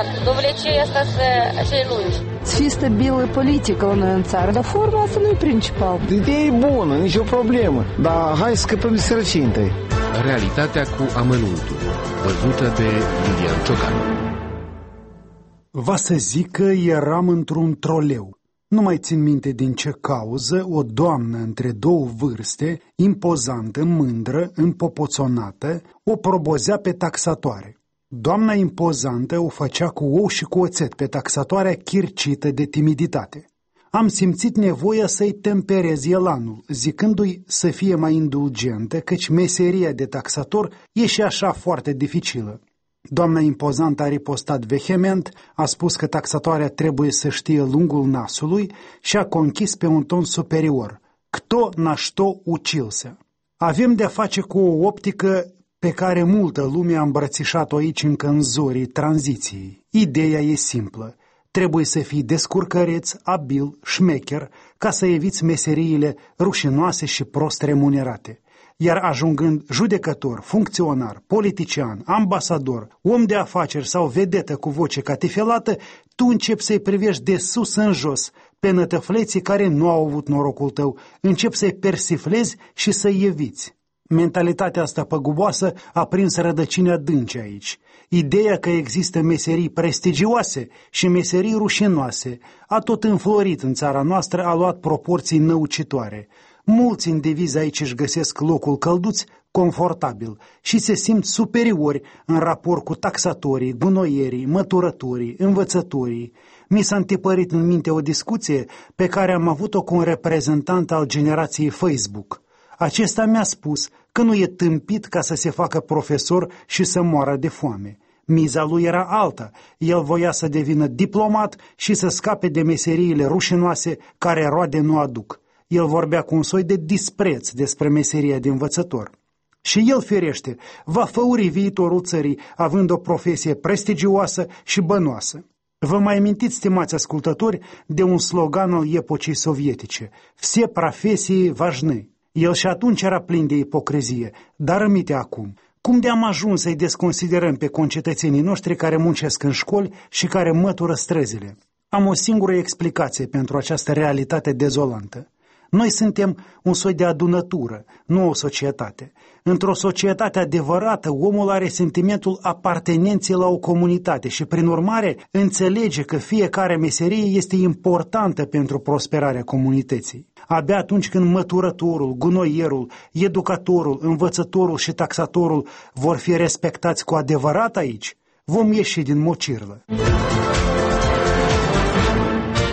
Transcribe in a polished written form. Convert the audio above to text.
înțelească. Domnule, ce e asta să lungi? Să fie stabilă politică la noi în țară, dar forma asta nu e principal. Ideea e bună, nicio problemă, dar hai să scăpăm de sărăcie întâi. Realitatea cu amănuntul, văzută de Lilian Ciocan. Va să zic că eram într-un troleu. Nu mai țin minte din ce cauză o doamnă între două vârste, impozantă, mândră, împopoțonată, o probozea pe taxatoare. Doamna impozantă o făcea cu ou și cu oțet pe taxatoarea chircită de timiditate. Am simțit nevoia să-i temperez elanul, zicându-i să fie mai indulgentă, căci meseria de taxator e și așa foarte dificilă. Doamna impozantă a ripostat vehement, a spus că taxatoarea trebuie să știe lungul nasului și a conchis pe un ton superior. Kto na što učился? Avem de-a face cu o optică pe care multă lume a îmbrățișat-o aici încă în zorii tranziției. Ideea e simplă. Trebuie să fii descurcăreț, abil, șmecher, ca să eviți meseriile rușinoase și prost remunerate. Iar ajungând judecător, funcționar, politician, ambasador, om de afaceri sau vedetă cu voce catifelată, tu începi să-i privești de sus în jos pe nătăfleții care nu au avut norocul tău, începi să-i persiflezi și să-i eviți. Mentalitatea asta păguboasă a prins rădăcini adânci aici. Ideea că există meserii prestigioase și meserii rușinoase a tot înflorit în țara noastră, a luat proporții năucitoare. Mulți indivizi aici își găsesc locul călduț confortabil și se simt superiori în raport cu taxatorii, gunoierii, măturătorii, învățătorii. Mi s-a întipărit în minte o discuție pe care am avut-o cu un reprezentant al generației Facebook. Acesta mi-a spus că nu e tâmpit ca să se facă profesor și să moară de foame. Miza lui era alta. El voia să devină diplomat și să scape de meseriile rușinoase care roade nu aduc. El vorbea cu un soi de dispreț despre meseria de învățător. Și el, firește, va făuri viitorul țării, având o profesie prestigioasă și bănoasă. Vă mai amintiți, stimați ascultători, de un slogan al epocii sovietice: "Vse profesii важны". El și atunci era plin de ipocrizie, dar rămite acum. Cum de-am ajuns să-i desconsiderăm pe concetățenii noștri care muncesc în școli și care mătură străzile? Am o singură explicație pentru această realitate dezolantă. Noi suntem un soi de adunătură, nu o societate. Într-o societate adevărată, omul are sentimentul apartenenței la o comunitate și, prin urmare, înțelege că fiecare meserie este importantă pentru prosperarea comunității. Abia atunci când măturătorul, gunoierul, educatorul, învățătorul și taxatorul vor fi respectați cu adevărat aici, vom ieși din mocirlă.